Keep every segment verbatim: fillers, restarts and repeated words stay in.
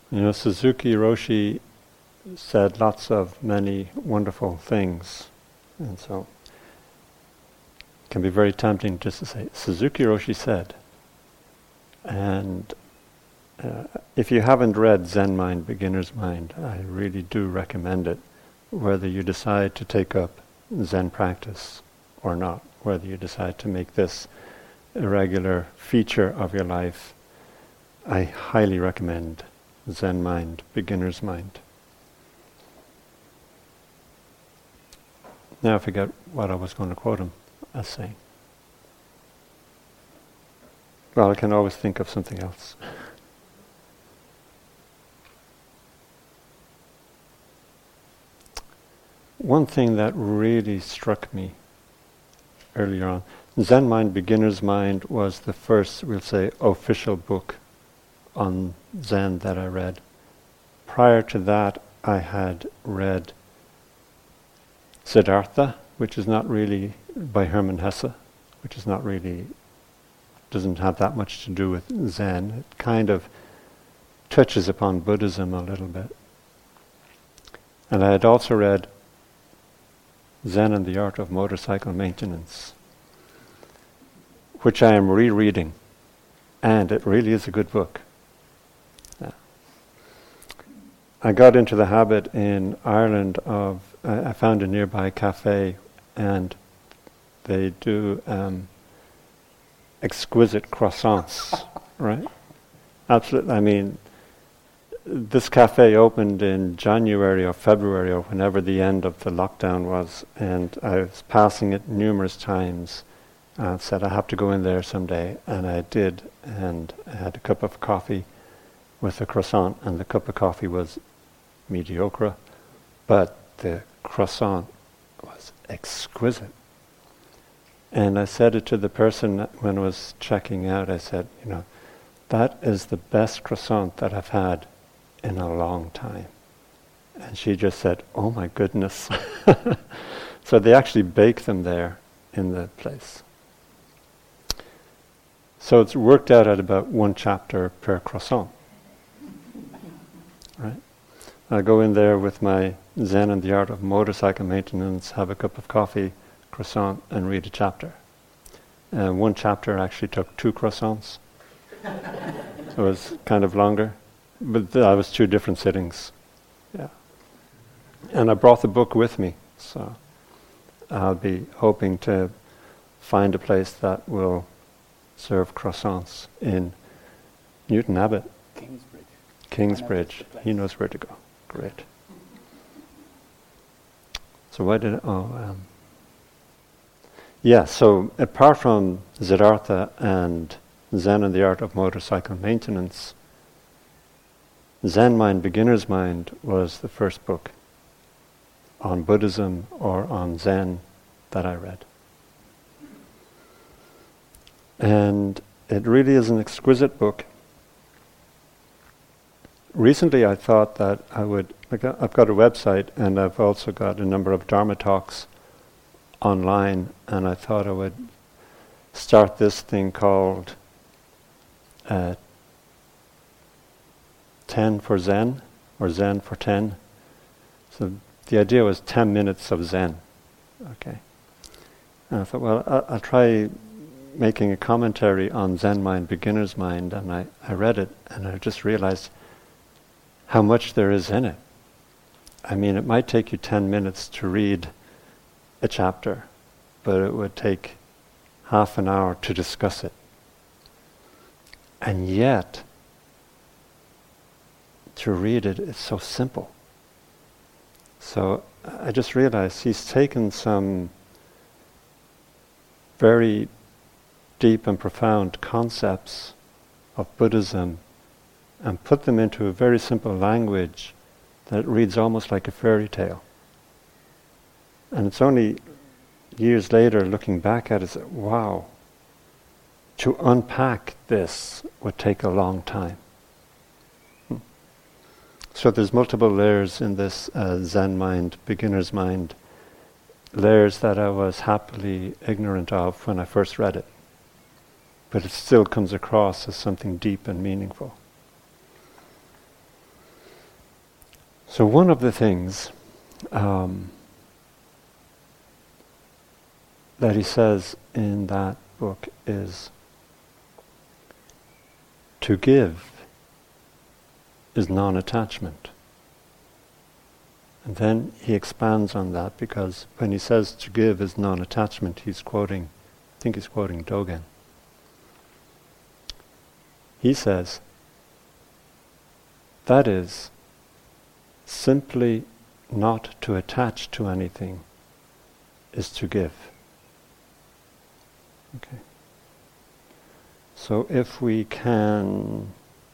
You know, Suzuki Roshi said lots of many wonderful things, and so it can be very tempting just to say, Suzuki Roshi said. And uh, if you haven't read Zen Mind, Beginner's Mind, I really do recommend it, whether you decide to take up Zen practice or not, whether you decide to make this a regular feature of your life. I highly recommend Zen Mind, Beginner's Mind. Now I forget what I was going to quote him as saying. Well, I can always think of something else. One thing that really struck me earlier on, Zen Mind, Beginner's Mind was the first, we'll say, official book on Zen that I read. Prior to that, I had read Siddhartha, which is not really by Hermann Hesse, which is not really, doesn't have that much to do with Zen. It kind of touches upon Buddhism a little bit. And I had also read Zen and the Art of Motorcycle Maintenance, which I am rereading, and it really is a good book. Yeah. I got into the habit in Ireland of, uh, I found a nearby cafe, and they do um, exquisite croissants, right? Absolutely. I mean, this cafe opened in January or February or whenever the end of the lockdown was, and I was passing it numerous times and said I have to go in there someday, and I did, and I had a cup of coffee with a croissant, and the cup of coffee was mediocre, but the croissant was exquisite. And I said it to the person when I was checking out, I said, you know, that is the best croissant that I've had in a long time. And she just said, oh my goodness. So they actually bake them there in the place. So it's worked out at about one chapter per croissant. Right? I go in there with my Zen and the Art of Motorcycle Maintenance, have a cup of coffee, croissant, and read a chapter. And one chapter actually took two croissants. So it was kind of longer. But that was two different sittings. Yeah. And I brought the book with me, so I'll be hoping to find a place that will serve croissants in Newton Abbot. Kingsbridge. Kingsbridge. He knows where to go. Great. So why did I, oh, um, yeah, so apart from Siddhartha and Zen and the Art of Motorcycle Maintenance, Zen Mind, Beginner's Mind was the first book on Buddhism or on Zen that I read. And it really is an exquisite book. Recently I thought that I would, like I've got a website and I've also got a number of Dharma talks online, and I thought I would start this thing called uh, ten for Zen, or Zen for ten. So the idea was ten minutes of Zen. Okay. And I thought, well, I'll, I'll try making a commentary on Zen Mind, Beginner's Mind, and I, I read it, and I just realized how much there is in it. I mean, it might take you ten minutes to read a chapter, but it would take half an hour to discuss it. And yet, to read it is so simple. So I just realized he's taken some very deep and profound concepts of Buddhism and put them into a very simple language that reads almost like a fairy tale. And it's only years later, looking back at it, say, wow, to unpack this would take a long time. Hmm. So there's multiple layers in this uh, Zen Mind, Beginner's Mind, layers that I was happily ignorant of when I first read it. But it still comes across as something deep and meaningful. So one of the things um, that he says in that book is to give is non-attachment. And then he expands on that, because when he says to give is non-attachment, he's quoting, I think he's quoting Dogen. He says, that is, simply not to attach to anything is to give. Okay. So if we can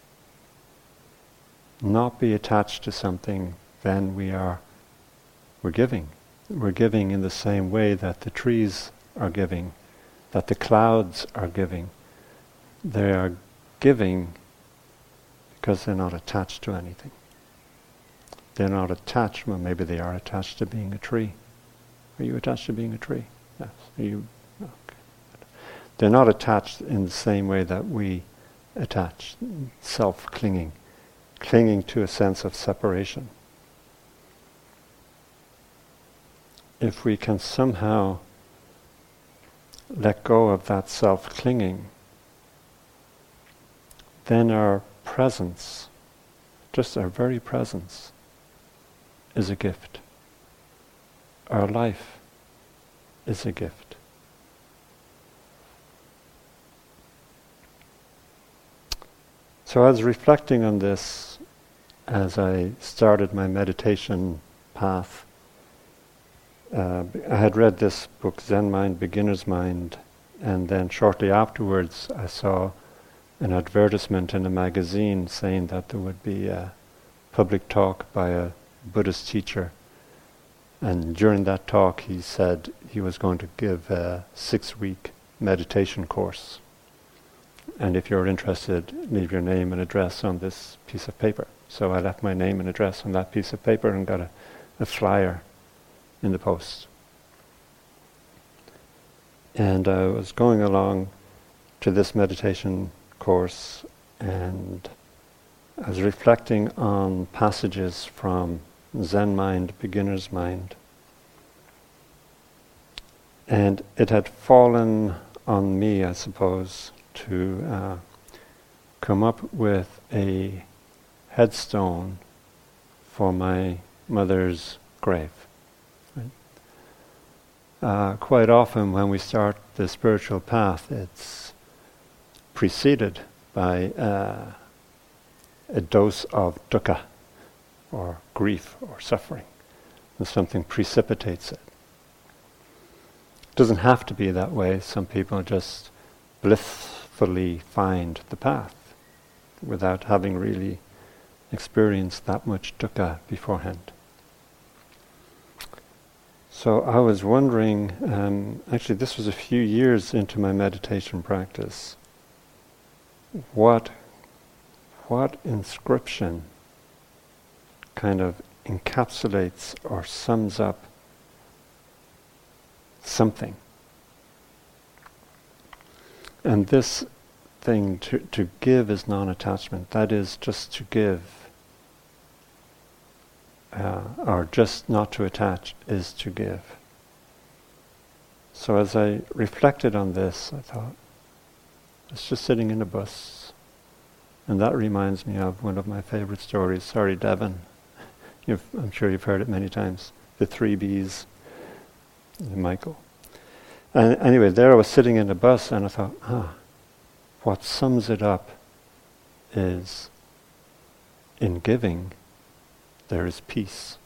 not be attached to something, then we are, we're giving. We're giving in the same way that the trees are giving, that the clouds are giving. They are giving because they're not attached to anything. They're not attached, well maybe they are attached to being a tree. Are you attached to being a tree? Yes. Are you? Okay. They're not attached in the same way that we attach, self-clinging, clinging to a sense of separation. If we can somehow let go of that self-clinging, then our presence, just our very presence, is a gift. Our life is a gift. So I was reflecting on this as I started my meditation path. Uh, I had read this book, Zen Mind, Beginner's Mind, and then shortly afterwards I saw an advertisement in a magazine saying that there would be a public talk by a Buddhist teacher, and during that talk he said he was going to give a six-week meditation course, and if you're interested, leave your name and address on this piece of paper. So I left my name and address on that piece of paper and got a, a flyer in the post. And I was going along to this meditation course, and I was reflecting on passages from Zen Mind, Beginner's Mind. And it had fallen on me, I suppose, to uh, come up with a headstone for my mother's grave. Right? Uh, quite often when we start the spiritual path, it's preceded by uh, a dose of dukkha, or grief, or suffering, and something precipitates it. It doesn't have to be that way. Some people just blissfully find the path without having really experienced that much dukkha beforehand. So I was wondering, um, actually this was a few years into my meditation practice, what what inscription kind of encapsulates or sums up something. And this thing to, to give is non-attachment. That is, just to give, uh, or just not to attach is to give. So as I reflected on this, I thought, I was just sitting in a bus, and that reminds me of one of my favorite stories. Sorry, Devon. You've, I'm sure you've heard it many times. The Three Bees, Michael. And anyway, there I was sitting in a bus, and I thought, ah, what sums it up is, in giving, there is peace.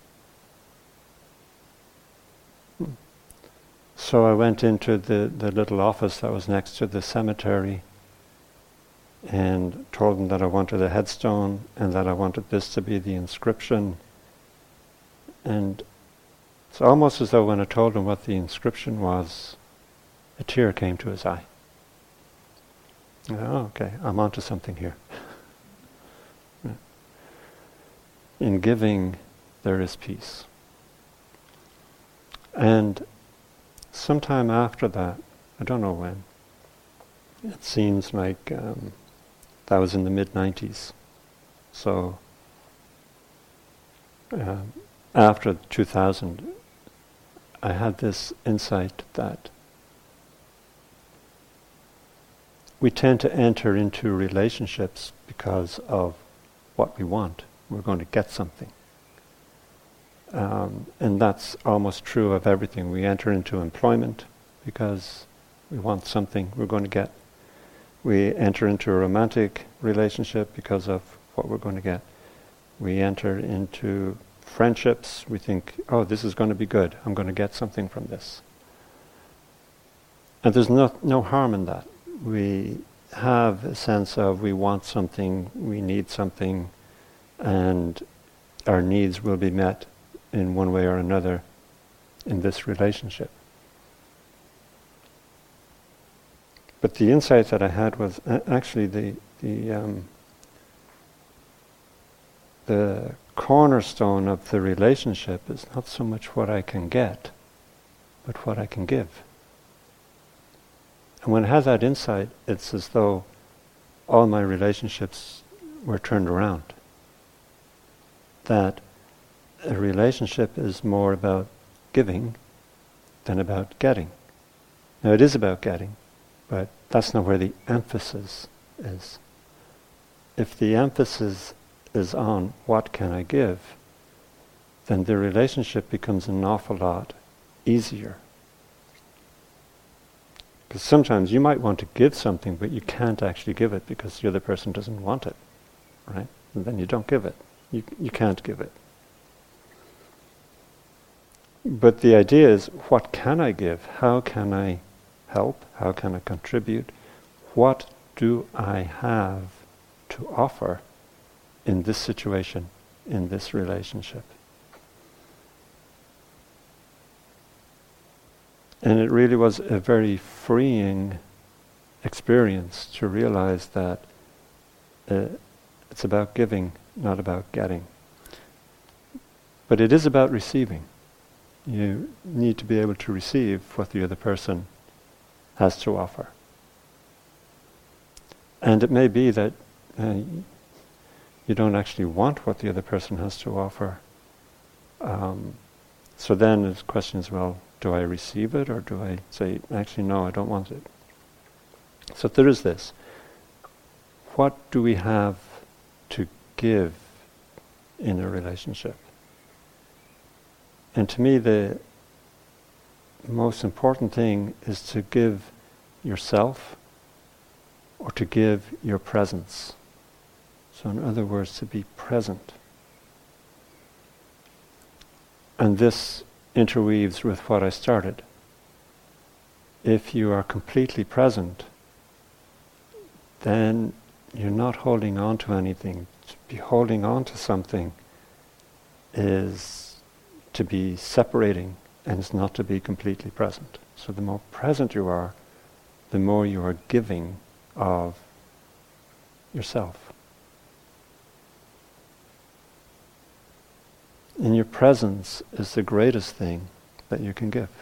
Hmm. So I went into the, the little office that was next to the cemetery, and told them that I wanted a headstone and that I wanted this to be the inscription. And it's almost as though when I told him what the inscription was, a tear came to his eye. I thought, oh, okay, I'm onto something here. In giving, there is peace. And sometime after that, I don't know when, it seems like um, that was in the mid nineties. So uh, after two thousand, I had this insight that we tend to enter into relationships because of what we want. We're going to get something. Um, and that's almost true of everything. We enter into employment because we want something we're going to get. We enter into a romantic relationship because of what we're going to get. We enter into friendships. We think, oh, this is going to be good. I'm going to get something from this. And there's no, no harm in that. We have a sense of we want something, we need something, and our needs will be met in one way or another in this relationship. But the insight that I had was uh, actually the the um, the cornerstone of the relationship is not so much what I can get, but what I can give. And when I have that insight, it's as though all my relationships were turned around. That a relationship is more about giving than about getting. Now it is about getting, but that's not where the emphasis is. If the emphasis is on what can I give, then the relationship becomes an awful lot easier. Because sometimes you might want to give something, but you can't actually give it because the other person doesn't want it, right? And then you don't give it. You you can't give it. But the idea is, what can I give? How can I help? How can I contribute? What do I have to offer in this situation, in this relationship? And it really was a very freeing experience to realize that uh, it's about giving, not about getting. But it is about receiving. You need to be able to receive what the other person has to offer. And it may be that uh, you don't actually want what the other person has to offer. Um, so then the question is, well, do I receive it, or do I say, actually, no, I don't want it? So there is this. What do we have to give in a relationship? And to me, the most important thing is to give yourself, or to give your presence. So in other words, to be present. And this interweaves with what I started. If you are completely present, then you're not holding on to anything. To be holding on to something is to be separating, and it's not to be completely present. So the more present you are, the more you are giving of yourself. And your presence is the greatest thing that you can give.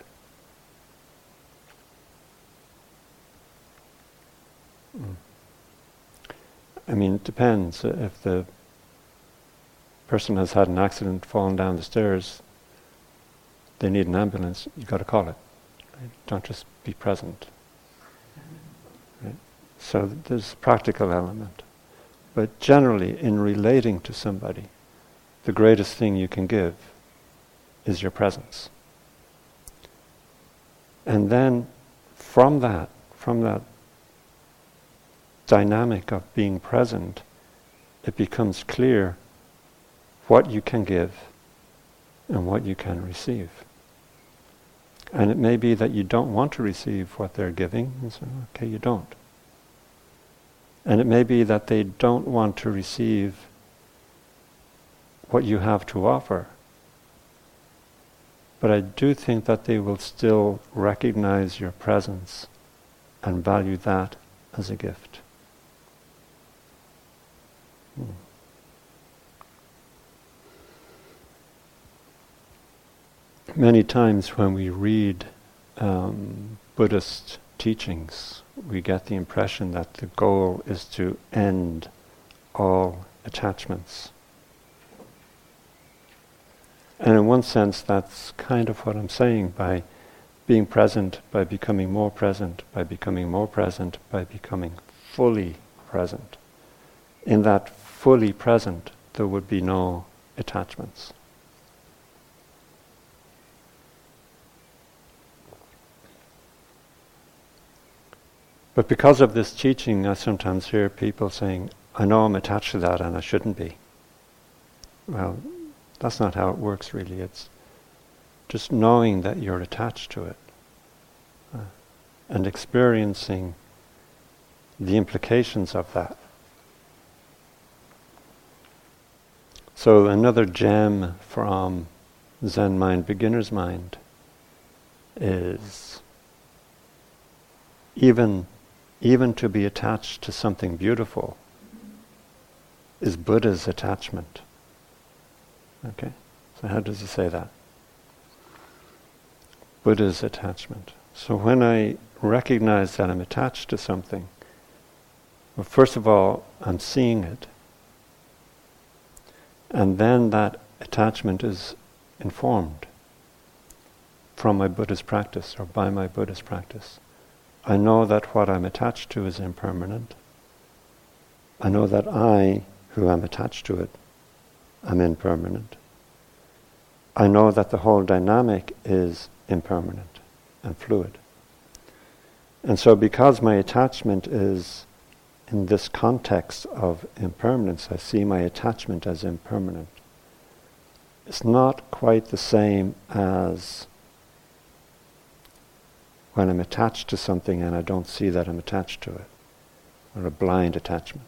Mm. I mean, it depends. If the person has had an accident, fallen down the stairs, they need an ambulance, you've got to call it. Right? Don't just be present. Right? So there's a practical element. But generally, in relating to somebody, the greatest thing you can give is your presence. And then from that, from that dynamic of being present, it becomes clear what you can give and what you can receive. And it may be that you don't want to receive what they're giving, and so, okay, you don't. And it may be that they don't want to receive what you have to offer. But I do think that they will still recognize your presence and value that as a gift. Hmm. Many times when we read um, Buddhist teachings, we get the impression that the goal is to end all attachments. And in one sense, that's kind of what I'm saying by being present, by becoming more present, by becoming more present, by becoming fully present. In that fully present, there would be no attachments. But because of this teaching, I sometimes hear people saying, I know I'm attached to that and I shouldn't be. Well, that's not how it works really. It's just knowing that you're attached to it uh, and experiencing the implications of that. So another gem from Zen Mind, Beginner's Mind, is even, even to be attached to something beautiful is Buddha's attachment. Okay, so how does he say that? Buddha's attachment. So when I recognize that I'm attached to something, well, first of all, I'm seeing it. And then that attachment is informed from my Buddhist practice or by my Buddhist practice. I know that what I'm attached to is impermanent. I know that I, who am attached to it, am impermanent. I know that the whole dynamic is impermanent and fluid. And so because my attachment is in this context of impermanence, I see my attachment as impermanent. It's not quite the same as when I'm attached to something and I don't see that I'm attached to it, or a blind attachment.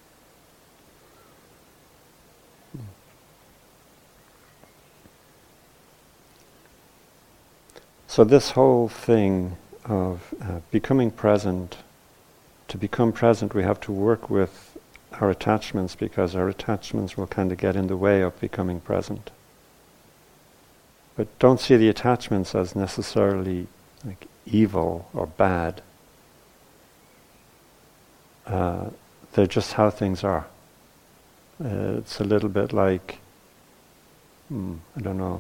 So this whole thing of uh, becoming present, to become present we have to work with our attachments, because our attachments will kind of get in the way of becoming present. But don't see the attachments as necessarily like evil or bad. Uh, they're just how things are. Uh, it's a little bit like, hmm, I don't know,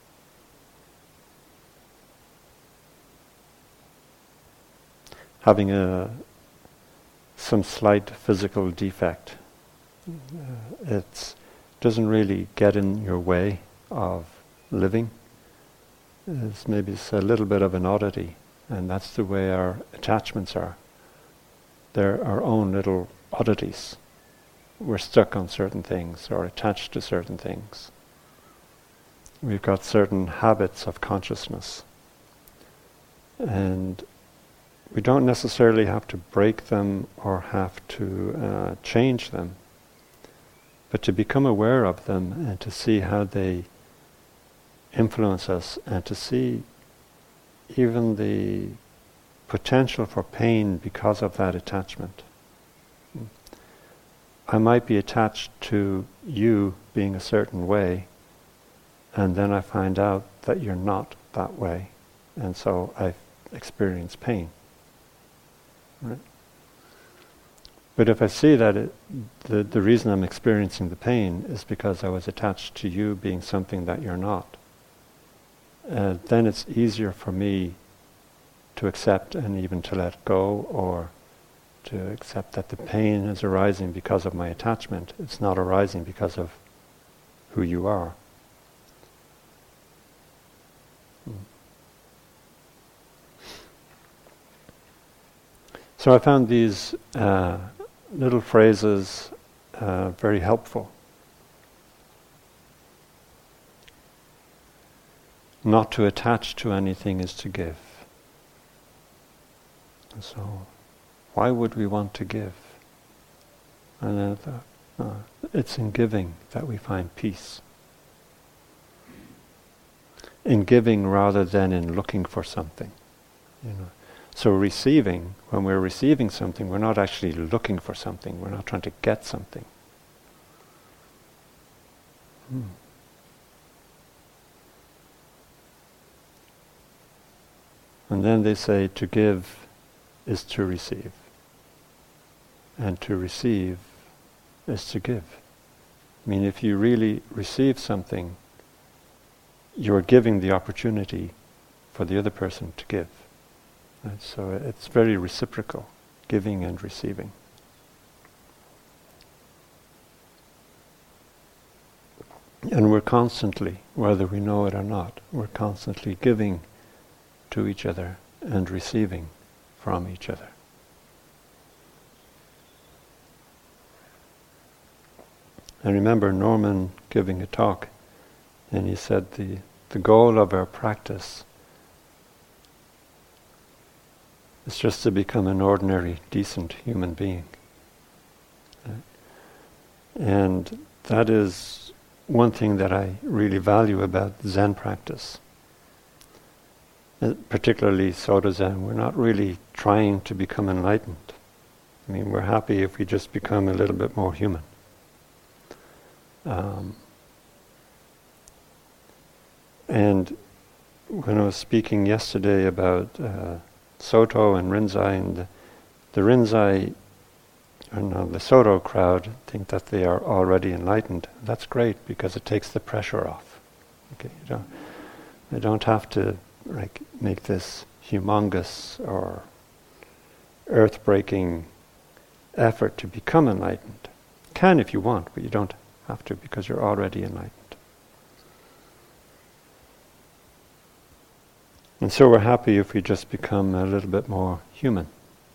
having a some slight physical defect. Uh, it doesn't really get in your way of living. It's maybe it's a little bit of an oddity, and that's the way our attachments are. They're our own little oddities. We're stuck on certain things or attached to certain things. We've got certain habits of consciousness, and we don't necessarily have to break them or have to uh, change them, but to become aware of them and to see how they influence us, and to see even the potential for pain because of that attachment. I might be attached to you being a certain way, and then I find out that you're not that way, and so I experience pain. Right? But if I see that it, the, the reason I'm experiencing the pain is because I was attached to you being something that you're not, uh, then it's easier for me to accept and even to let go, or to accept that the pain is arising because of my attachment. It's not arising because of who you are. Hmm. So I found these uh, little phrases uh, very helpful. Not to attach to anything is to give. And so, why would we want to give? And then I thought, oh, it's in giving that we find peace. In giving rather than in looking for something. You know. So receiving, when we're receiving something, we're not actually looking for something. We're not trying to get something. Hmm. And then they say to give is to receive. And to receive is to give. I mean, if you really receive something, you're giving the opportunity for the other person to give. Right? So it's very reciprocal, giving and receiving. And we're constantly, whether we know it or not, we're constantly giving to each other and receiving from each other. I remember Norman giving a talk, and he said the, the goal of our practice is just to become an ordinary, decent human being. Right? And that is one thing that I really value about Zen practice. Uh, particularly Soto Zen, we're not really trying to become enlightened. I mean, we're happy if we just become a little bit more human. Um, and when I was speaking yesterday about uh, Soto and Rinzai, and the, the Rinzai, or no, the Soto crowd think that they are already enlightened. That's great because it takes the pressure off. Okay, you don't, they don't have to like make this humongous or earth-breaking effort to become enlightened. You can if you want, but you don't have to because you're already enlightened. And so we're happy if we just become a little bit more human,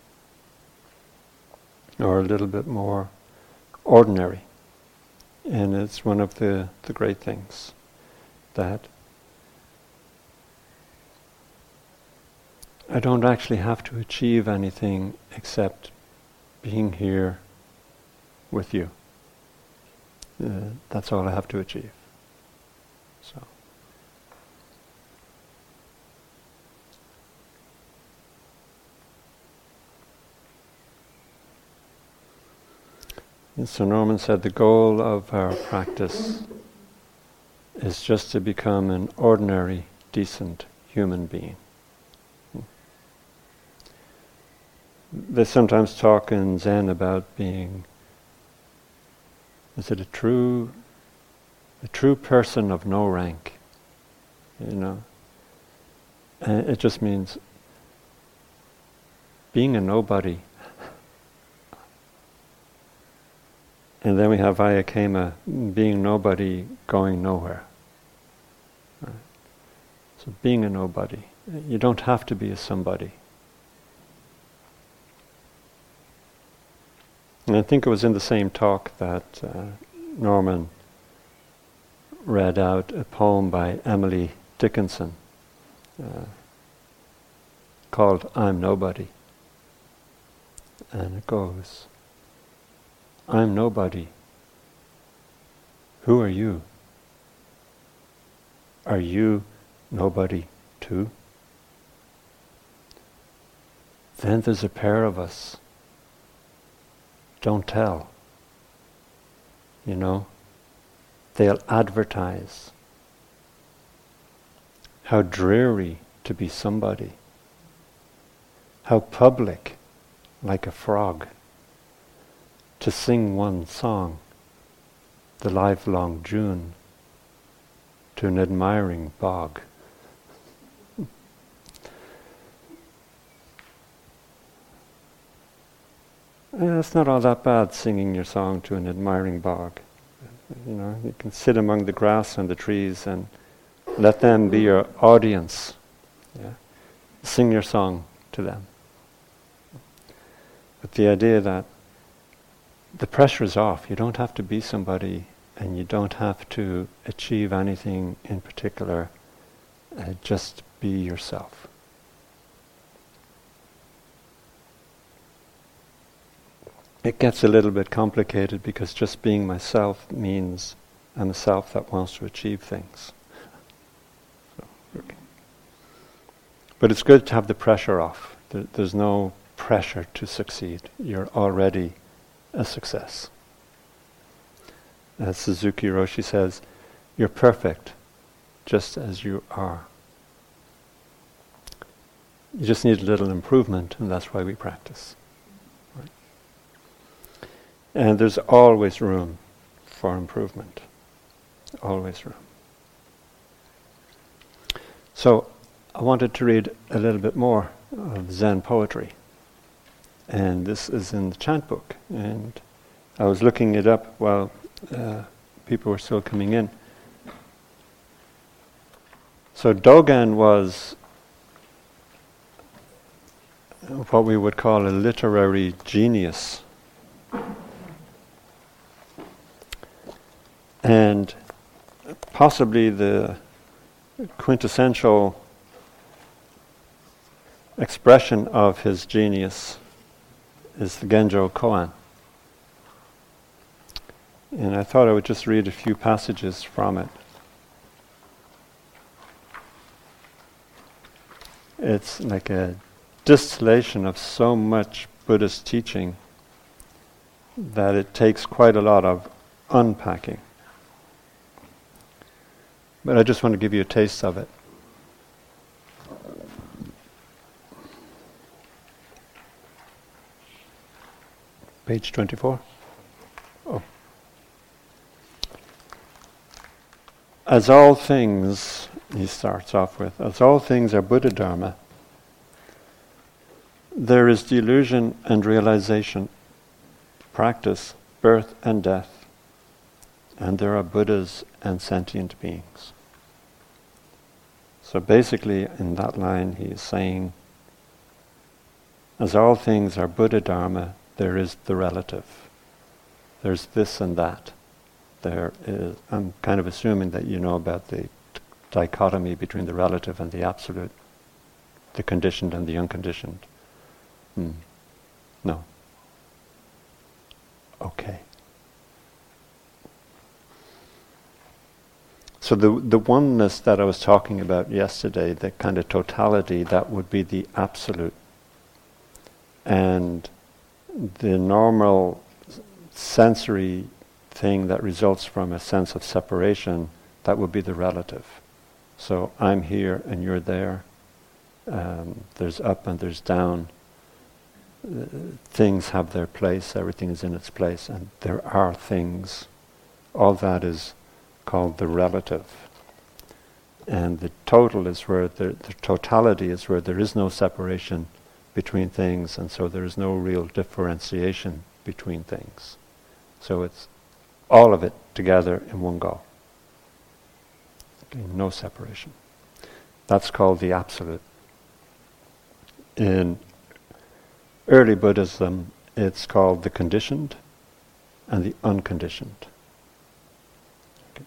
or a little bit more ordinary. And it's one of the, the great things that I don't actually have to achieve anything except being here with you. Uh, that's all I have to achieve. So. And so Norman said the goal of our practice is just to become an ordinary, decent human being. They sometimes talk in Zen about being, is it a true, a true person of no rank? You know, and it just means being a nobody. And then we have Ayakema, being nobody, going nowhere. Right. So being a nobody, you don't have to be a somebody. And I think it was in the same talk that uh, Norman read out a poem by Emily Dickinson uh, called I'm Nobody. And it goes, I'm nobody. Who are you? Are you nobody too? Then there's a pair of us. Don't tell. You know, they'll advertise. How dreary to be somebody. How public, like a frog, to sing one song, the livelong June, to an admiring bog. Eh, it's not all that bad singing your song to an admiring bog. You know, you can sit among the grass and the trees and let them be your audience. Yeah? Sing your song to them. But the idea that the pressure is off. You don't have to be somebody, and you don't have to achieve anything in particular. Uh, just be yourself. It gets a little bit complicated because just being myself means I'm a self that wants to achieve things. So, okay. But it's good to have the pressure off. There, there's no pressure to succeed. You're already a success. As Suzuki Roshi says, you're perfect just as you are. You just need a little improvement, and that's why we practice. Right? And there's always room for improvement. Always room. So I wanted to read a little bit more of Zen poetry. And this is in the chant book. And I was looking it up while uh, people were still coming in. So Dogen was what we would call a literary genius. And possibly the quintessential expression of his genius is the Genjo Koan. And I thought I would just read a few passages from it. It's like a distillation of so much Buddhist teaching that it takes quite a lot of unpacking. But I just want to give you a taste of it. Page twenty-four. Oh. As all things, he starts off with, as all things are Buddha Dharma, there is delusion and realization, practice, birth and death, and there are Buddhas and sentient beings. So basically, in that line, he is saying, as all things are Buddha Dharma, there is the relative. There's this and that. There is, I'm kind of assuming that you know about the t- dichotomy between the relative and the absolute, the conditioned and the unconditioned. Hmm. No. Okay. So the the oneness that I was talking about yesterday, the kind of totality, that would be the absolute. And the normal sensory thing that results from a sense of separation, that would be the relative. So I'm here and you're there. Um, there's up and there's down. Uh, things have their place, everything is in its place, and there are things. All that is called the relative. And the total is where, the, the totality is where there is no separation between things, and so there is no real differentiation between things. So it's all of it together in one go. Okay, no separation. That's called the absolute. In early Buddhism, it's called the conditioned and the unconditioned. Okay.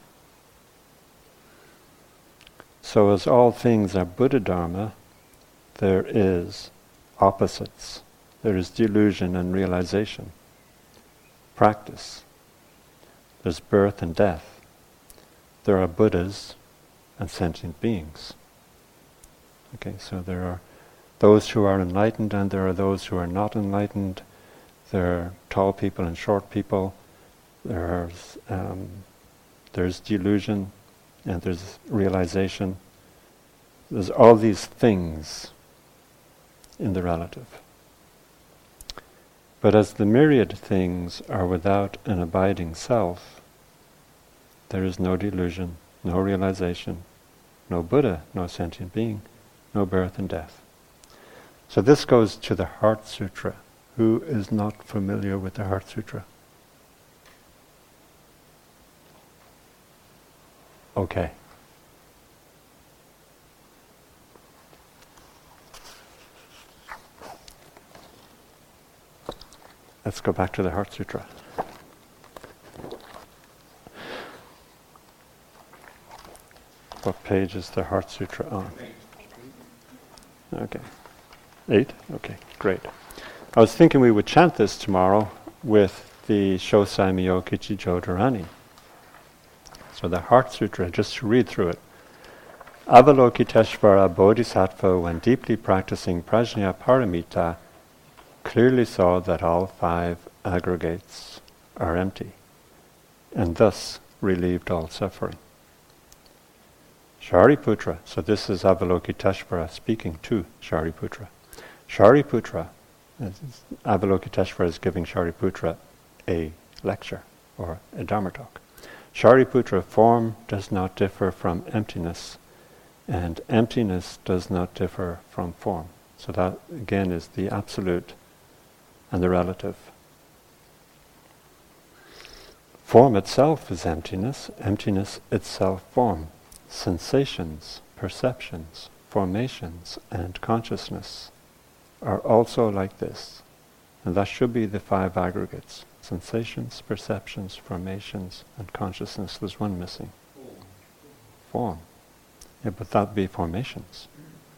So as all things are Buddha Dharma, there is opposites. There is delusion and realization. Practice. There's birth and death. There are Buddhas and sentient beings. Okay, so there are those who are enlightened and there are those who are not enlightened. There are tall people and short people. There's um, there's delusion and there's realization. There's all these things in the relative. But as the myriad things are without an abiding self, there is no delusion, no realization, no Buddha, no sentient being, no birth and death. So this goes to the Heart Sutra. Who is not familiar with the Heart Sutra? Okay. Let's go back to the Heart Sutra. What page is the Heart Sutra on? Okay. Eight? Okay, great. I was thinking we would chant this tomorrow with the Shosai Myoki Chijo Dharani. So the Heart Sutra, just to read through it. Avalokiteshvara Bodhisattva, when deeply practicing Prajna Paramita, clearly saw that all five aggregates are empty, and thus relieved all suffering. Shariputra, so this is Avalokiteshvara speaking to Shariputra. Shariputra, Avalokiteshvara is giving Shariputra a lecture or a Dharma talk. Shariputra, form does not differ from emptiness, And emptiness does not differ from form. So that, again, is the absolute and the relative. Form itself is emptiness, emptiness itself form. Sensations, perceptions, formations, and consciousness are also like this. And that should be the five aggregates. Sensations, perceptions, formations, and consciousness. There's one missing. Form. Yeah, but that'd be formations.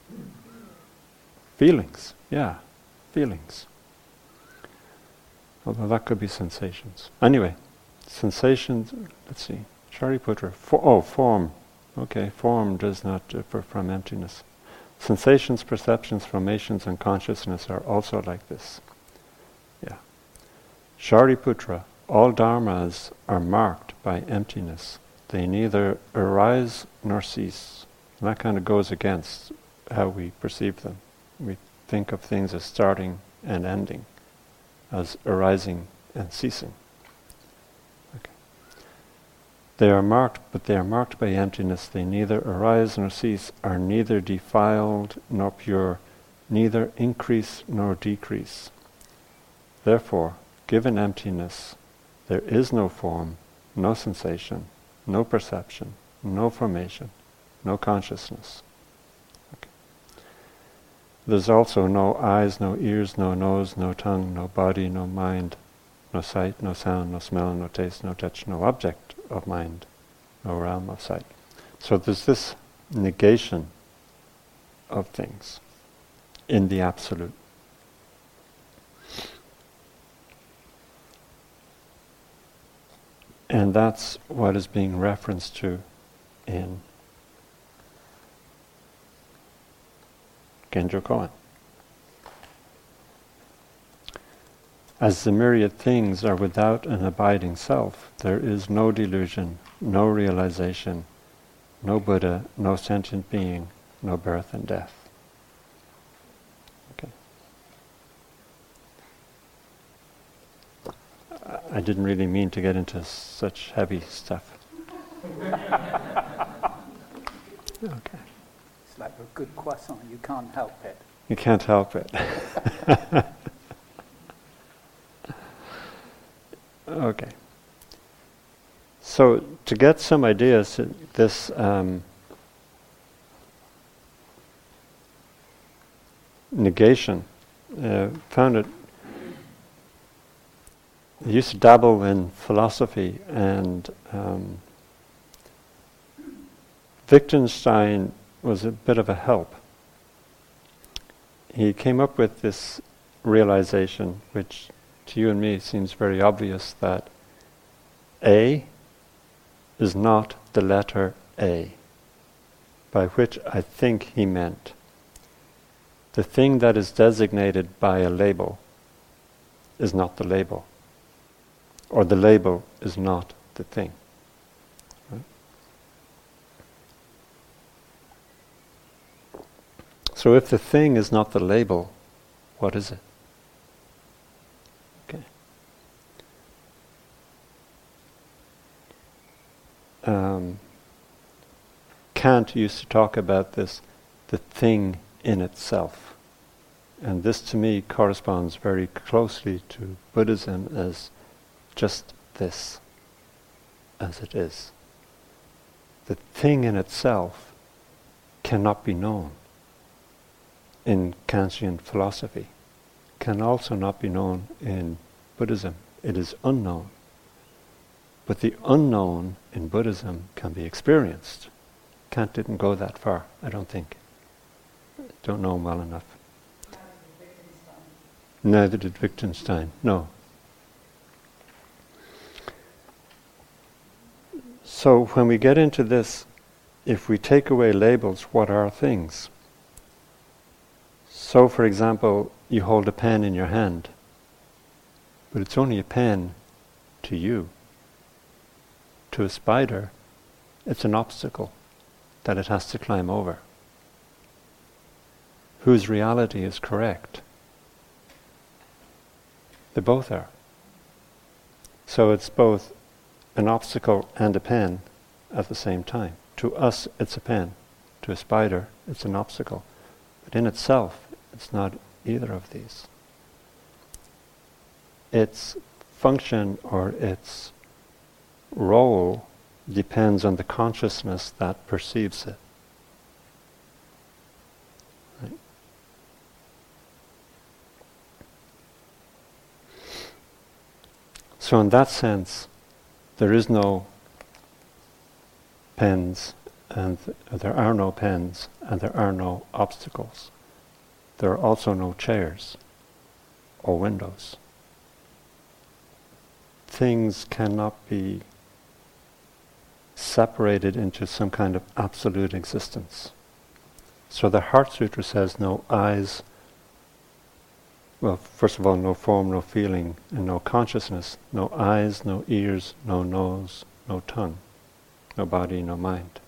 Feelings. Yeah, feelings. Although that could be sensations. Anyway, sensations, let's see. Shariputra. For, oh, form. Okay, form does not differ from emptiness. Sensations, perceptions, formations, and consciousness are also like this. Yeah. Shariputra, all dharmas are marked by emptiness. They neither arise nor cease. And that kind of goes against how we perceive them. We think of things as starting and ending, as arising and ceasing. Okay. They are marked, but they are marked by emptiness. They neither arise nor cease, are neither defiled nor pure, neither increase nor decrease. Therefore, given emptiness, there is no form, no sensation, no perception, no formation, no consciousness. Okay. There's also no eyes, no ears, no nose, no tongue, no body, no mind, no sight, no sound, no smell, no taste, no touch, no object of mind, no realm of sight. So there's this negation of things in the absolute. And that's what is being referenced to in Genjo Koan. As the myriad things are without an abiding self, there is no delusion, no realization, no Buddha, no sentient being, no birth and death. Okay. I didn't really mean to get into such heavy stuff. Okay. It's like a good croissant, you can't help it. You can't help it. Okay. So to get some ideas, this um, negation, uh, found it, I used to dabble in philosophy, and um, Wittgenstein was a bit of a help. He came up with this realization, which to you and me seems very obvious, that A is not the letter A, by which I think he meant the thing that is designated by a label is not the label, or the label is not the thing. Right? So if the thing is not the label, what is it? Okay. Um, Kant used to talk about this, the thing in itself. And this to me corresponds very closely to Buddhism as just this, as it is. The thing in itself cannot be known in Kantian philosophy, can also not be known in Buddhism. It is unknown. But the unknown in Buddhism can be experienced. Kant didn't go that far, I don't think. Don't know him well enough. Neither did Wittgenstein, no. So when we get into this, if we take away labels, what are things? So for example, you hold a pen in your hand, but it's only a pen to you. To a spider, it's an obstacle that it has to climb over. Whose reality is correct? They both are. So it's both an obstacle and a pen at the same time. To us, it's a pen. to a spider, it's an obstacle. But in itself, it's not either of these. Its function or its role depends on the consciousness that perceives it. Right? So in that sense, there is no pens, and th- there are no pens, and there are no obstacles. There are also no chairs or windows. Things cannot be separated into some kind of absolute existence. So the Heart Sutra says no eyes, well, first of all, no form, no feeling, and no consciousness, no eyes, no ears, no nose, no tongue, no body, no mind.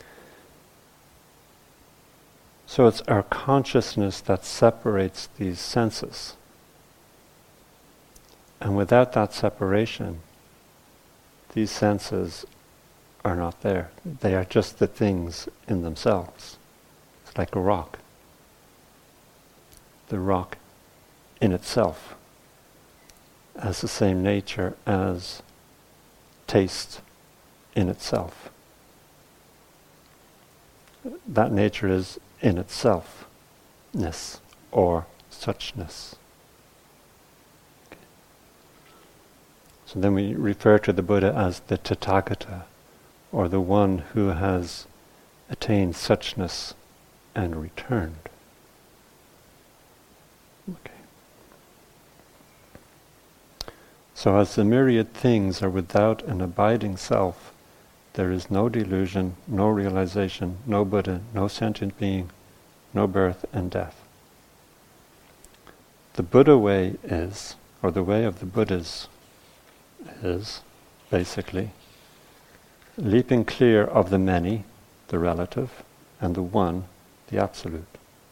So it's our consciousness that separates these senses. And without that separation, these senses are not there. They are just the things in themselves. It's like a rock. The rock in itself has the same nature as taste in itself. That nature is in itself-ness or suchness. Okay. So then we refer to the Buddha as the Tathagata, or the one who has attained suchness and returned. Okay. So as the myriad things are without an abiding self, there is no delusion, no realization, no Buddha, no sentient being, no birth and death. The Buddha way is, or the way of the Buddhas is, basically, leaping clear of the many, the relative, and the one, the absolute.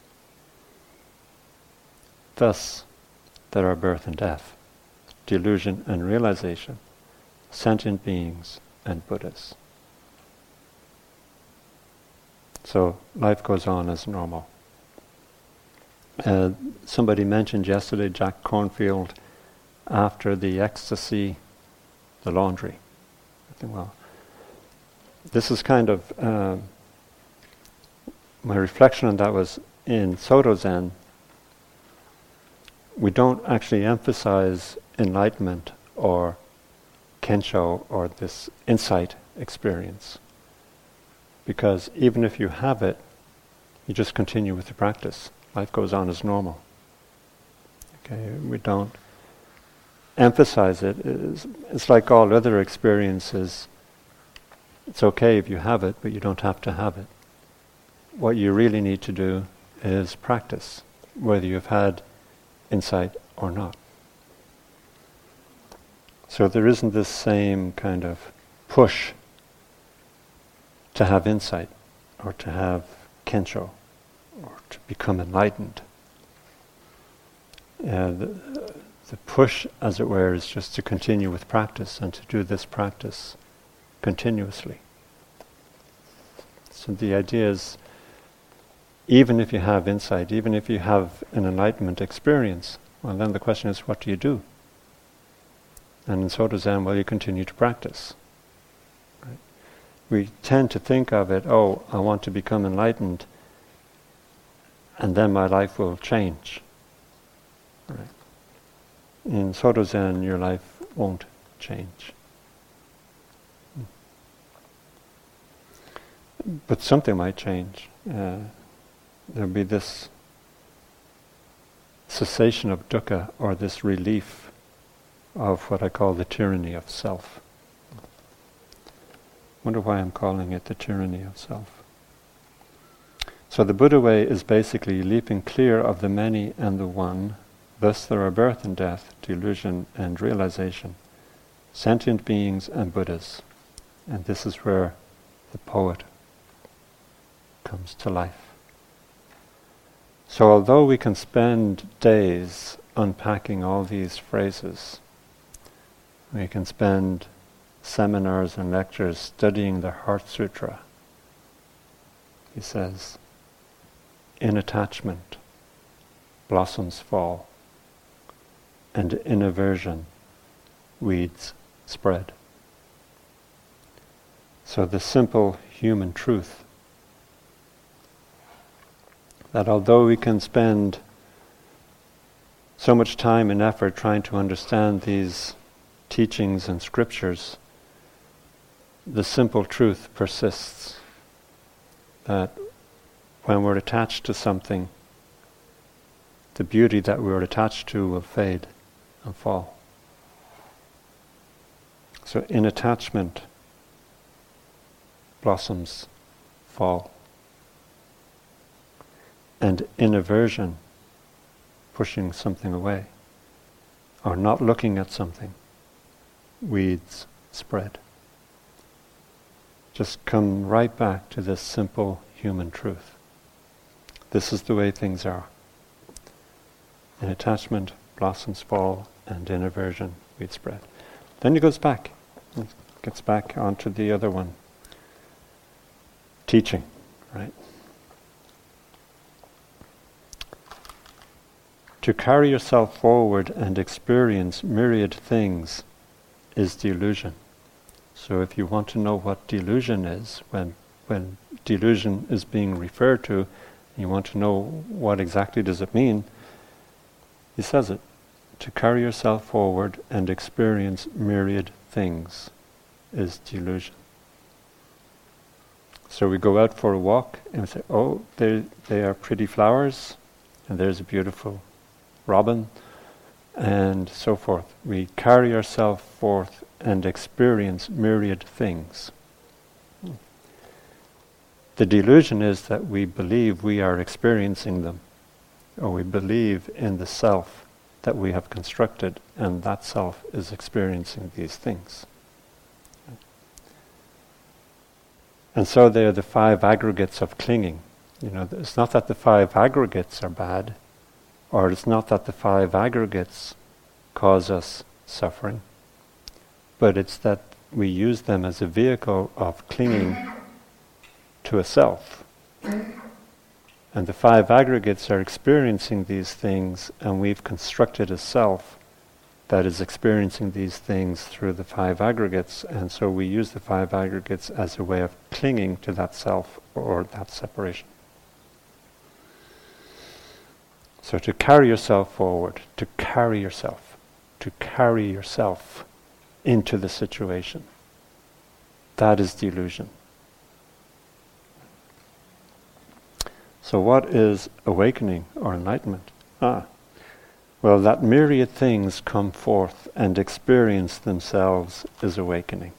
Thus, there are birth and death, delusion and realization, sentient beings and Buddhas. So life goes on as normal. Uh, somebody mentioned yesterday Jack Cornfield after the ecstasy, the laundry. I think, well, this is kind of, uh, my reflection on that was in Soto Zen, we don't actually emphasize enlightenment or kensho or this insight experience. Because even if you have it, you just continue with the practice. Life goes on as normal. Okay, we don't emphasize it. It's, it's like all other experiences. It's okay if you have it, but you don't have to have it. What you really need to do is practice, whether you've had insight or not. So there isn't this same kind of push to have insight, or to have kensho, or to become enlightened. Uh, the, the push, as it were, is just to continue with practice and to do this practice continuously. So the idea is, even if you have insight, even if you have an enlightenment experience, well, then the question is, what do you do? And in Soto Zen, well, you continue to practice. Right? We tend to think of it, oh, I want to become enlightened, and then my life will change. Right? In Soto Zen, your life won't change. But something might change. Uh, there'll be this cessation of dukkha, or this relief of what I call the tyranny of self. Wonder why I'm calling it the tyranny of self. So the Buddha way is basically leaping clear of the many and the one. Thus there are birth and death, delusion and realization, sentient beings and Buddhas. And this is where the poet comes to life. So although we can spend days unpacking all these phrases, we can spend seminars and lectures studying the Heart Sutra, he says, in attachment, blossoms fall, and in aversion, weeds spread. So the simple human truth that although we can spend so much time and effort trying to understand these teachings and scriptures, the simple truth persists that when we're attached to something, the beauty that we were attached to will fade and fall. So in attachment, blossoms fall. And in aversion, pushing something away, or not looking at something, weeds spread. Just come right back to this simple human truth. This is the way things are. In attachment, blossoms fall, and in aversion, weeds spread. Then he goes back, gets back onto the other one. Teaching, right? To carry yourself forward and experience myriad things is delusion. So if you want to know what delusion is, when when delusion is being referred to, you want to know what exactly does it mean, he says it. To carry yourself forward and experience myriad things is delusion. So we go out for a walk and we say, oh, they they are pretty flowers, and there's a beautiful robin, and so forth. We carry ourselves forth and experience myriad things. The delusion is that we believe we are experiencing them, or we believe in the self that we have constructed, and that self is experiencing these things. And so they are the five aggregates of clinging. You know, it's not that the five aggregates are bad, or it's not that the five aggregates cause us suffering, but it's that we use them as a vehicle of clinging to a self. And the five aggregates are experiencing these things, and we've constructed a self that is experiencing these things through the five aggregates, and so we use the five aggregates as a way of clinging to that self or that separation. So to carry yourself forward, to carry yourself, to carry yourself into the situation, that is delusion. So what is awakening or enlightenment? Ah, well, that myriad things come forth and experience themselves is awakening.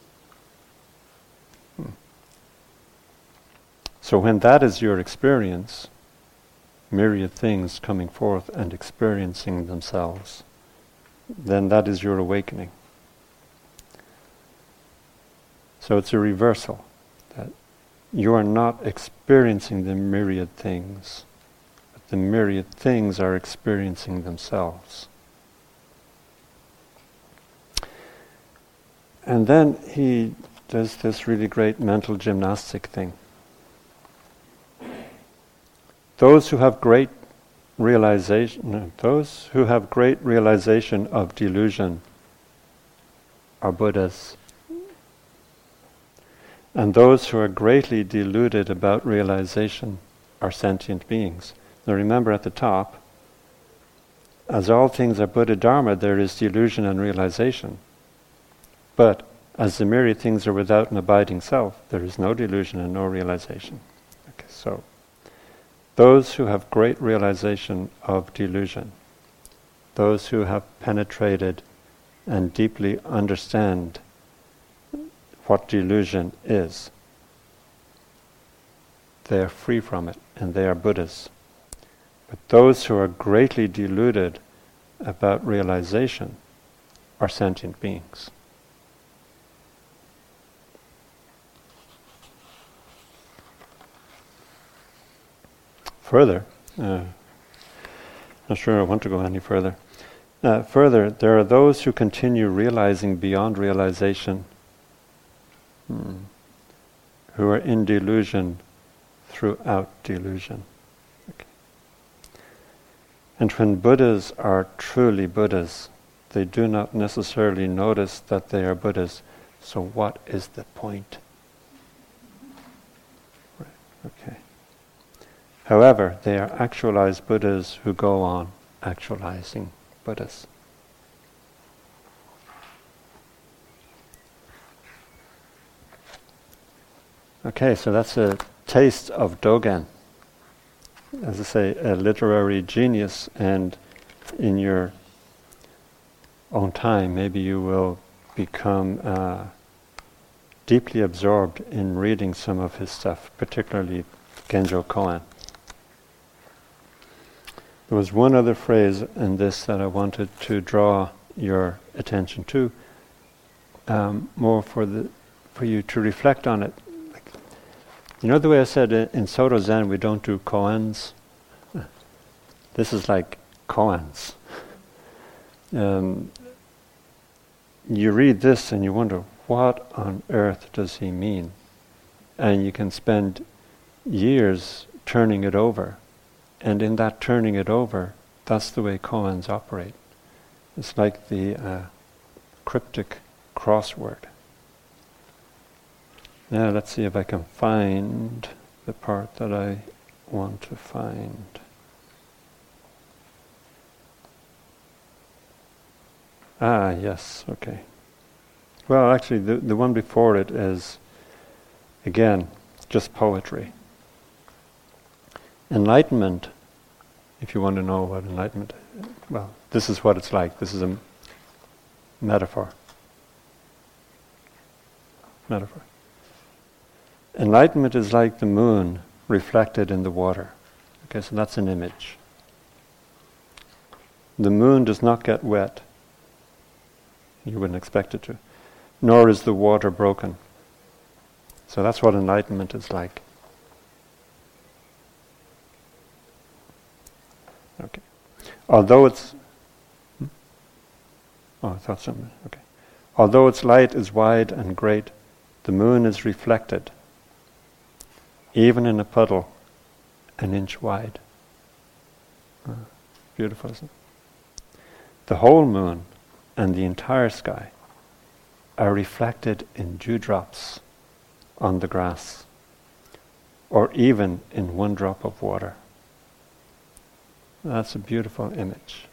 Hmm. So when that is your experience, myriad things coming forth and experiencing themselves, then that is your awakening. So it's a reversal, that you are not experiencing the myriad things, but the myriad things are experiencing themselves. And then he does this really great mental gymnastic thing. Those who have great realization, no, those who have great realization of delusion are Buddhas. And those who are greatly deluded about realization are sentient beings. Now remember at the top, as all things are Buddha Dharma, there is delusion and realization. But as the myriad things are without an abiding self, there is no delusion and no realization. Okay, so those who have great realization of delusion, those who have penetrated and deeply understand what delusion is, they are free from it, and they are Buddhas. But those who are greatly deluded about realization are sentient beings. Further, uh, not sure I want to go any further. Uh, further, there are those who continue realizing beyond realization, hmm, who are in delusion throughout delusion. Okay. And when Buddhas are truly Buddhas, they do not necessarily notice that they are Buddhas. So what is the point? Right. Okay. However, they are actualized Buddhas who go on actualizing Buddhas. Okay, so that's a taste of Dogen. As I say, a literary genius, and in your own time, maybe you will become uh, deeply absorbed in reading some of his stuff, particularly Genjo Koan. There was one other phrase in this that I wanted to draw your attention to, um, more for the for you to reflect on it. Like, you know the way I said in, in Soto Zen we don't do koans? This is like koans. Um, you read this and you wonder, what on earth does he mean? And you can spend years turning it over. And in that turning it over, that's the way koans operate. It's like the uh, cryptic crossword. Now let's see if I can find the part that I want to find. Ah, yes, okay. Well, actually, the, the one before it is, again, just poetry. Enlightenment, if you want to know what enlightenment is, well, this is what it's like. This is a metaphor. Metaphor. Enlightenment is like the moon reflected in the water. Okay, so that's an image. The moon does not get wet. You wouldn't expect it to. Nor is the water broken. So that's what enlightenment is like. Okay. Although it's... Hmm? Oh, I thought something. Okay. Although its light is wide and great, the moon is reflected, even in a puddle, an inch wide. Oh, beautiful, isn't it? The whole moon and the entire sky are reflected in dewdrops on the grass, or even in one drop of water. That's a beautiful image.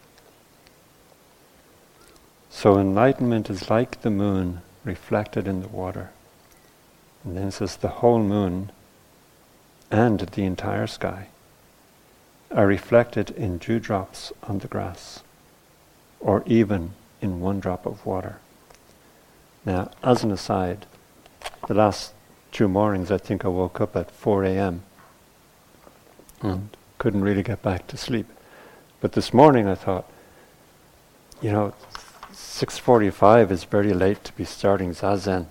So enlightenment is like the moon reflected in the water. And then it says the whole moon and the entire sky are reflected in dewdrops on the grass, or even in one drop of water. Now, as an aside, the last two mornings I think I woke up at four a.m. and couldn't really get back to sleep. But this morning I thought, you know, six forty-five is very late to be starting Zazen.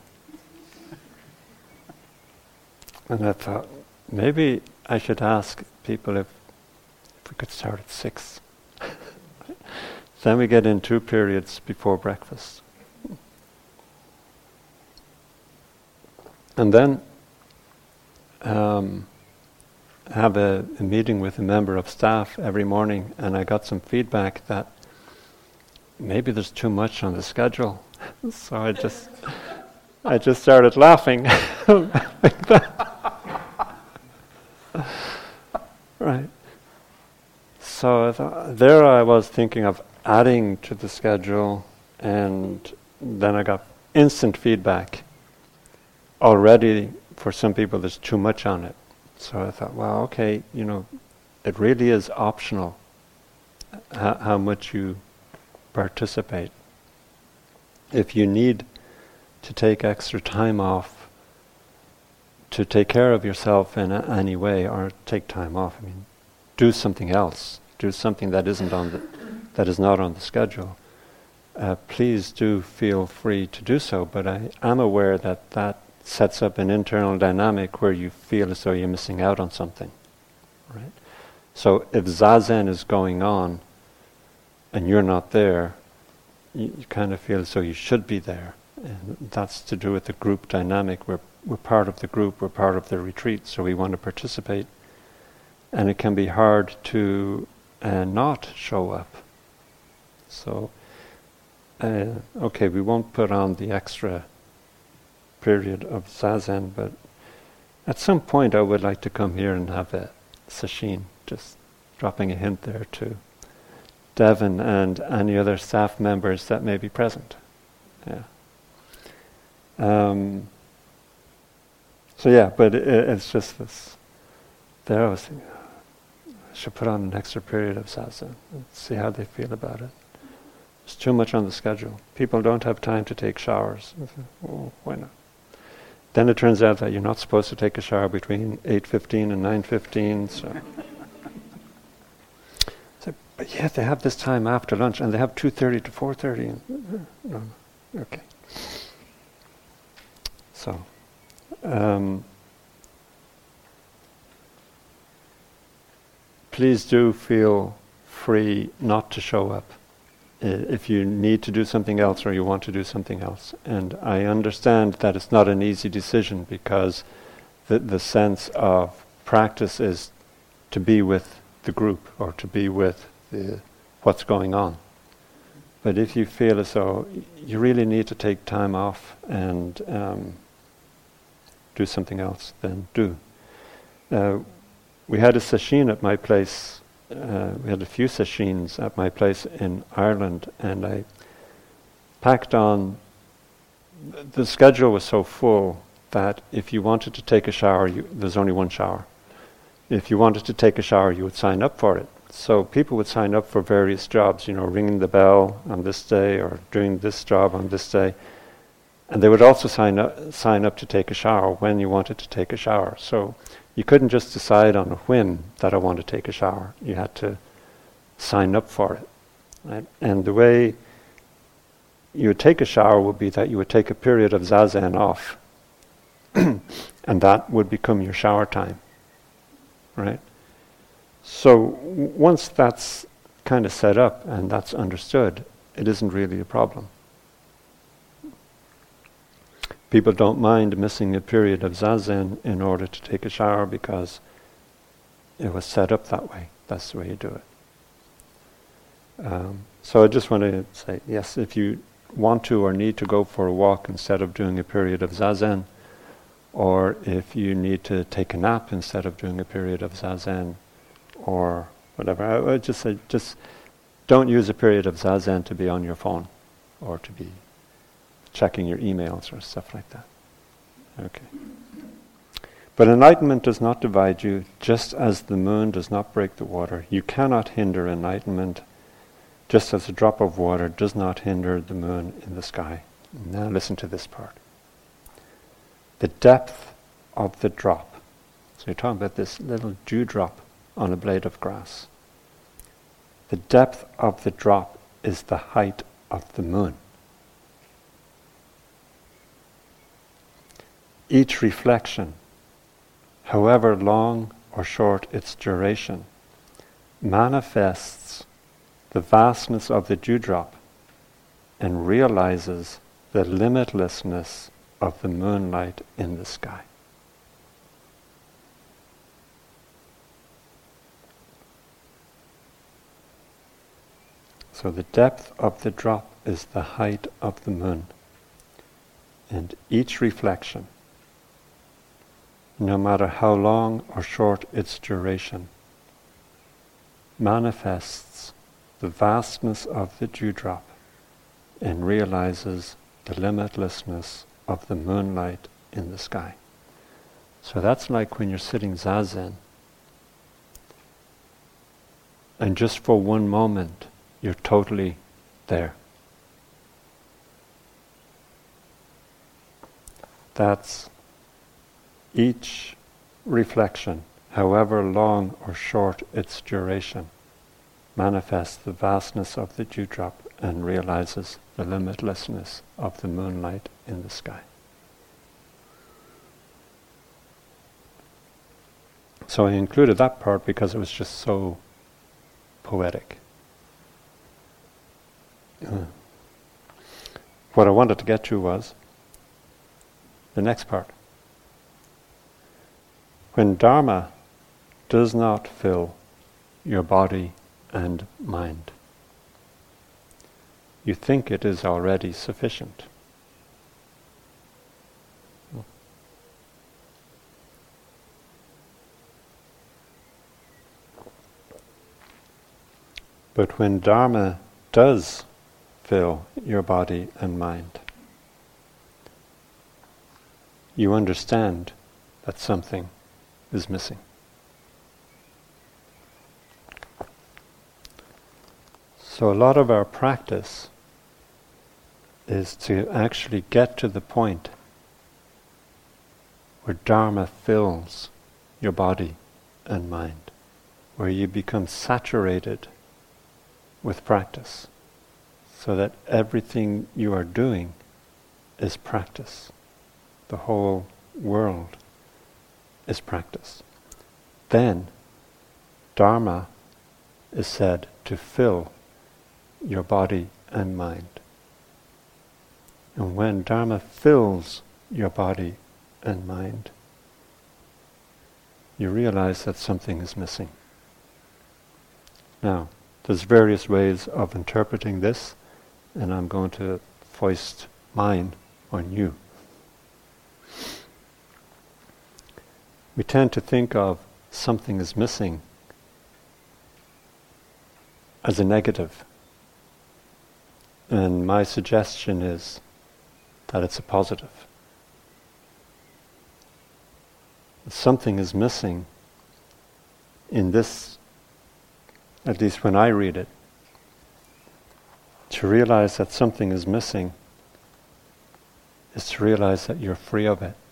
And I thought, maybe I should ask people if, if we could start at six. Then we get in two periods before breakfast. And then um, have a, a meeting with a member of staff every morning, and I got some feedback that maybe there's too much on the schedule. So I just I just started laughing like that. Right. So I thought, there I was thinking of adding to the schedule, and then I got instant feedback. Already, for some people, there's too much on it. So I thought, well, okay, you know, it really is optional how, how much you participate. If you need to take extra time off to take care of yourself in a, any way, or take time off, I mean, do something else. Do something that isn't on the, that is not on the schedule. Uh, please do feel free to do so. But I am aware that that sets up an internal dynamic where you feel as though you're missing out on something, right? So if Zazen is going on and you're not there, you, you kind of feel as though you should be there. And that's to do with the group dynamic where we're part of the group, we're part of the retreat, so we want to participate. And it can be hard to uh, not show up. So, uh, okay, we won't put on the extra period of Zazen, but at some point I would like to come here and have a sesshin, just dropping a hint there to Devin and any other staff members that may be present. Yeah. Um, so yeah, but it, it's just this. There I was thinking, I should put on an extra period of Zazen and see how they feel about it. There's too much on the schedule. People don't have time to take showers. Oh, why not? Then it turns out that you're not supposed to take a shower between eight fifteen and nine fifteen. So. so, but yeah, they have this time after lunch, and they have two thirty to four thirty. No, okay. So, um, please do feel free not to show up if you need to do something else or you want to do something else. And I understand that it's not an easy decision, because the, the sense of practice is to be with the group or to be with the, what's going on. But if you feel as though you really need to take time off and um, do something else, then do. Uh, we had a sesshin at my place. Uh, we had a few sessions at my place in Ireland, and I packed on. The schedule was so full that if you wanted to take a shower, you, there's only one shower. If you wanted to take a shower, you would sign up for it. So people would sign up for various jobs, you know, ringing the bell on this day or doing this job on this day. And they would also sign up, sign up to take a shower when you wanted to take a shower. So you couldn't just decide on a whim that I want to take a shower. You had to sign up for it. Right? And the way you would take a shower would be that you would take a period of Zazen off. And that would become your shower time. Right? So w- once that's kind of set up and that's understood, it isn't really a problem. People don't mind missing a period of Zazen in order to take a shower because it was set up that way. That's the way you do it. Um, so I just want to say, yes, if you want to or need to go for a walk instead of doing a period of Zazen, or if you need to take a nap instead of doing a period of Zazen, or whatever, I would just say, just don't use a period of Zazen to be on your phone or to be checking your emails or stuff like that. Okay. But enlightenment does not divide you, just as the moon does not break the water. You cannot hinder enlightenment, just as a drop of water does not hinder the moon in the sky. Now listen to this part. The depth of the drop. So you're talking about this little dewdrop on a blade of grass. The depth of the drop is the height of the moon. Each reflection, however long or short its duration, manifests the vastness of the dewdrop and realizes the limitlessness of the moonlight in the sky. So the depth of the drop is the height of the moon, and each reflection, no matter how long or short its duration, manifests the vastness of the dewdrop and realizes the limitlessness of the moonlight in the sky. So that's like when you're sitting Zazen, and just for one moment you're totally there. That's each reflection, however long or short its duration, manifests the vastness of the dewdrop and realizes the limitlessness of the moonlight in the sky. So I included that part because it was just so poetic. Uh, what I wanted to get to was the next part. When Dharma does not fill your body and mind, you think it is already sufficient. But when Dharma does fill your body and mind, you understand that something is missing. So a lot of our practice is to actually get to the point where Dharma fills your body and mind, where you become saturated with practice, so that everything you are doing is practice. The whole world is practice. Then Dharma is said to fill your body and mind. And when Dharma fills your body and mind, you realize that something is missing. Now, there's various ways of interpreting this, and I'm going to foist mine on you. We tend to think of something is missing as a negative. And my suggestion is that it's a positive. Something is missing in this, at least when I read it. To realize that something is missing is to realize that you're free of it.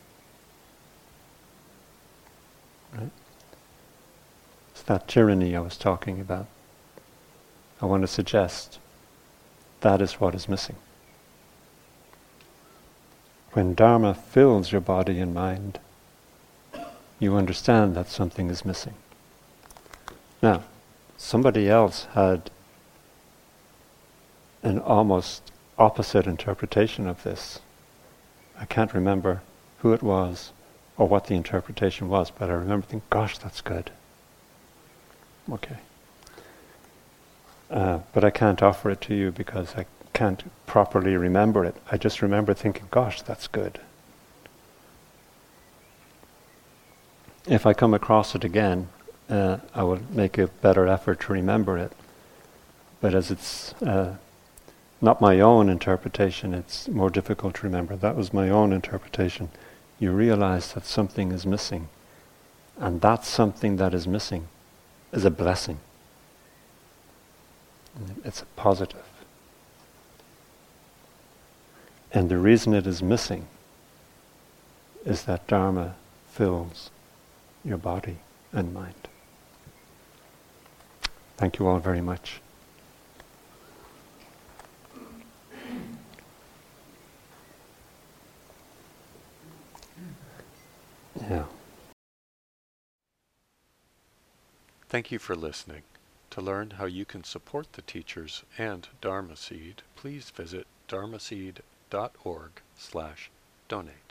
Right? It's that tyranny I was talking about. I want to suggest that is what is missing. When Dharma fills your body and mind, you understand that something is missing. Now, somebody else had an almost opposite interpretation of this. I can't remember who it was or what the interpretation was, but I remember thinking, gosh, that's good. Okay. Uh, but I can't offer it to you because I can't properly remember it. I just remember thinking, gosh, that's good. If I come across it again, uh, I will make a better effort to remember it. But as it's uh, not my own interpretation, it's more difficult to remember. That was my own interpretation. You realize that something is missing. And that something that is missing is a blessing. It's a positive. And the reason it is missing is that Dharma fills your body and mind. Thank you all very much. Yeah. Thank you for listening. To learn how you can support the teachers and Dharma Seed, please visit dharmaseed dot org slash donate.